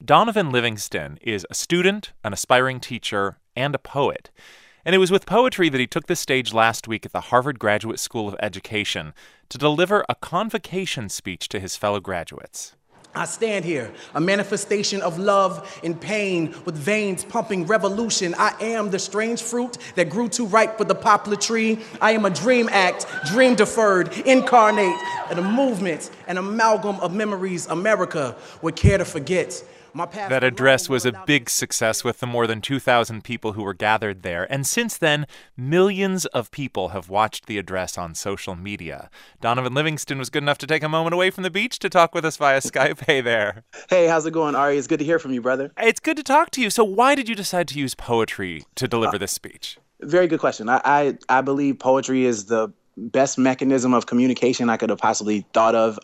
Donovan Livingston is a student, an aspiring teacher, and a poet. And it was with poetry that he took the stage last week at the Harvard Graduate School of Education to deliver a convocation speech to his fellow graduates. I stand here, a manifestation of love and pain, with veins pumping revolution. I am the strange fruit that grew too ripe for the poplar tree. I am a dream act, dream deferred, incarnate, and a movement, an amalgam of memories America would care to forget. That address was a big success with the more than 2,000 people who were gathered there. And since then, millions of people have watched the address on social media. Donovan Livingston was good enough to take a moment away from the beach to talk with us via Skype. Hey there. Hey, how's it going, Ari? It's good to hear from you, brother. It's good to talk to you. So why did you decide to use poetry to deliver this speech? Very good question. I believe poetry is the best mechanism of communication I could have possibly thought of.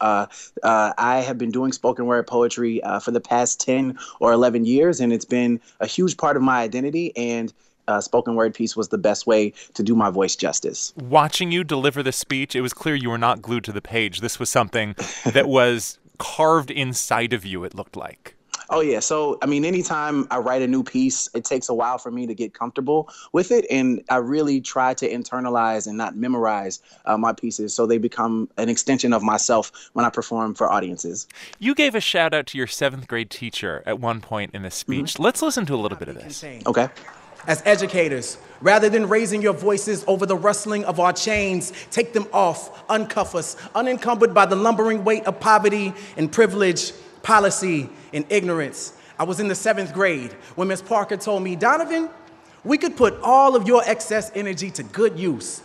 I have been doing spoken word poetry for the past 10 or 11 years, and it's been a huge part of my identity, and spoken word piece was the best way to do my voice justice. Watching you deliver the speech, it was clear you were not glued to the page. This was something that was carved inside of you, it looked like. Oh, yeah. So, I mean, anytime I write a new piece, it takes a while for me to get comfortable with it. And I really try to internalize and not memorize my pieces so they become an extension of myself when I perform for audiences. You gave a shout out to your 7th grade teacher at one point in this speech. Mm-hmm. Let's listen to a little bit of this. Okay. As educators, rather than raising your voices over the rustling of our chains, take them off, uncuff us, unencumbered by the lumbering weight of poverty and privilege, policy, and ignorance. I was in the 7th grade when Ms. Parker told me, Donovan, we could put all of your excess energy to good use.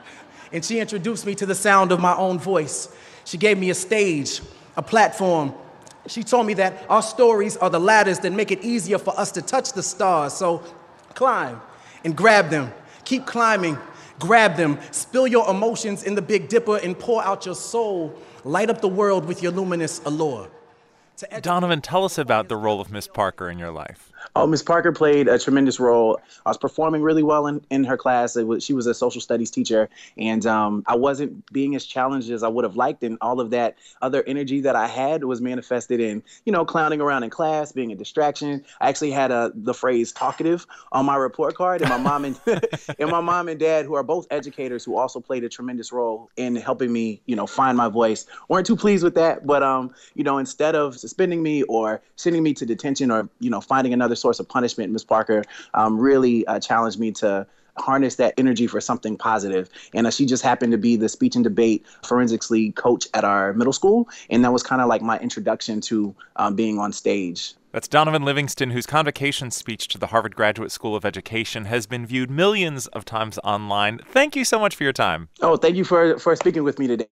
And she introduced me to the sound of my own voice. She gave me a stage, a platform. She told me that our stories are the ladders that make it easier for us to touch the stars. So climb and grab them. Keep climbing, grab them. Spill your emotions in the Big Dipper and pour out your soul. Light up the world with your luminous allure. Donovan, tell us about the role of Miss Parker in your life. Oh, Ms. Parker played a tremendous role. I was performing really well in her class. She was a social studies teacher, and I wasn't being as challenged as I would have liked, and all of that other energy that I had was manifested in, clowning around in class, being a distraction. I actually had the phrase talkative on my report card, and my mom and and my mom and dad, who are both educators, who also played a tremendous role in helping me, find my voice, weren't too pleased with that. But, instead of suspending me or sending me to detention or, finding another source of punishment, Ms. Parker really challenged me to harness that energy for something positive. And she just happened to be the speech and debate forensics league coach at our middle school. And that was kind of like my introduction to being on stage. That's Donovan Livingston, whose convocation speech to the Harvard Graduate School of Education has been viewed millions of times online. Thank you so much for your time. Oh, thank you for speaking with me today.